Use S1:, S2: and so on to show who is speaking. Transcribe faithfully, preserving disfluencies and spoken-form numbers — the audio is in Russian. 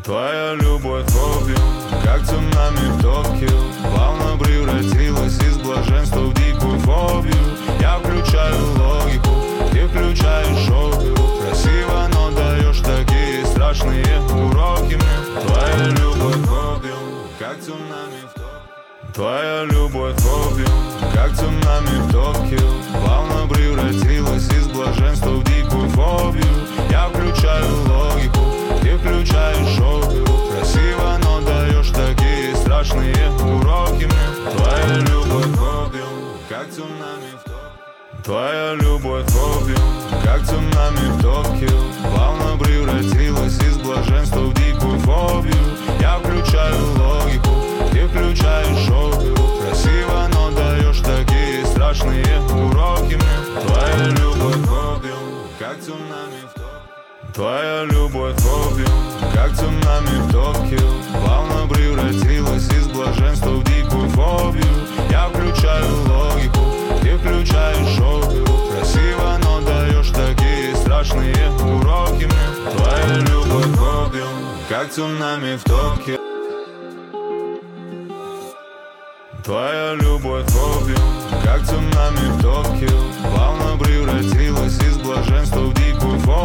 S1: Твоя любовь хобби, как цунами в Токио, плавно превратилась из блаженства в дикую фобию. Я включаю логику, ты включаешь оперу. Красиво, но даешь такие страшные уроки мне. Твоя любовь хобби, как цунами в Токио. Твоя любовь хобби, как цунами в Токио, плавно превратилась из блаженства в дикую фобию. Я включаю логику, ты включаешь оперу. Красиво, но даешь такие страшные уроки мне. Твоя любовь хобби, как цунами в Токио. Твоя любовь хобби, как цунами в Токио, плавно превратилась из блаженства в дикую фобию. Я включаю логику, ты включаешь оперу. Красиво, но даешь такие страшные уроки мне. Твоя любовь хобби, как цунами в Токио. Твоя любовь хобби, как цунами в Токио, плавно превратилась из блаженства в дикую фобию. Я включаю логику, ты включаешь оперу. Красиво, но даешь такие страшные уроки мне. Твоя любовь хобби, как цунами в Токио. Твоя любовь хобби, как цунами в Токио, плавно превратилась из блаженства в дикую фобию.